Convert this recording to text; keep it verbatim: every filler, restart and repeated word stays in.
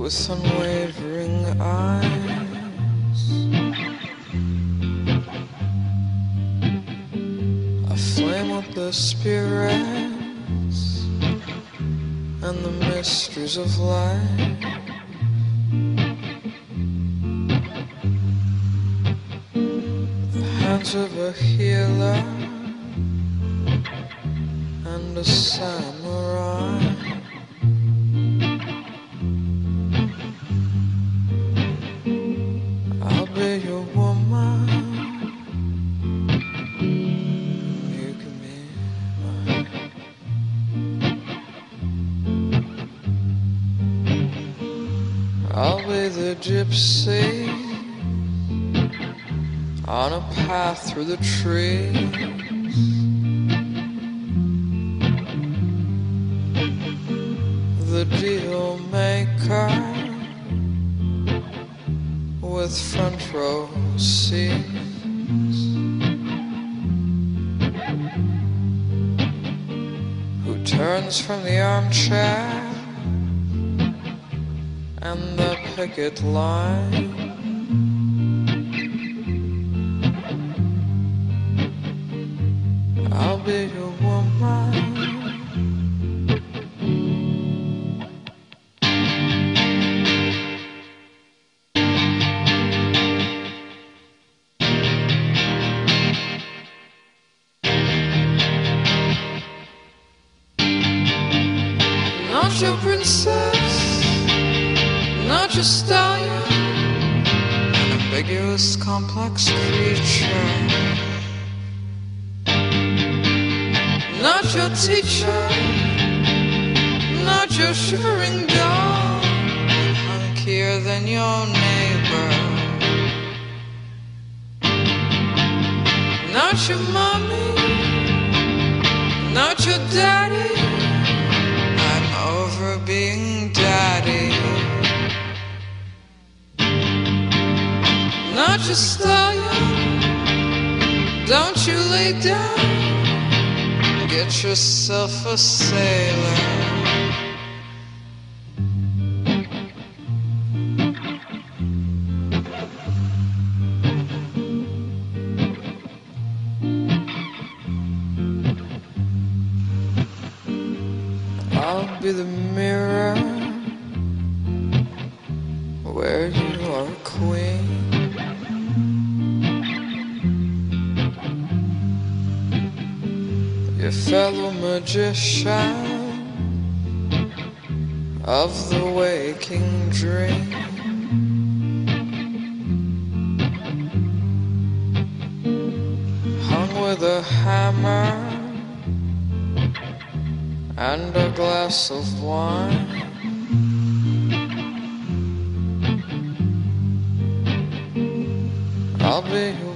with unwavering eyes. Aflame with the spirits and the mysteries of life. The hands of a healer and a samurai. I'll be your woman, you can be mine. I'll be the gypsy on a path through the trees. The deal maker with front row seats, who turns from the armchair and the picket line. I'll be your woman, not your princess, not your stallion, an ambiguous, complex creature. Not your teacher, not your shivering doll, hunkier than your neighbor. Not your mommy, not your daddy, I'm over being daddy. Not your stallion, don't you lay down, get yourself a sailor. I'll be the mirror where you are a queen. Your fellow magician of the waking dream. Hung with a hammer and a glass of wine. I'll be your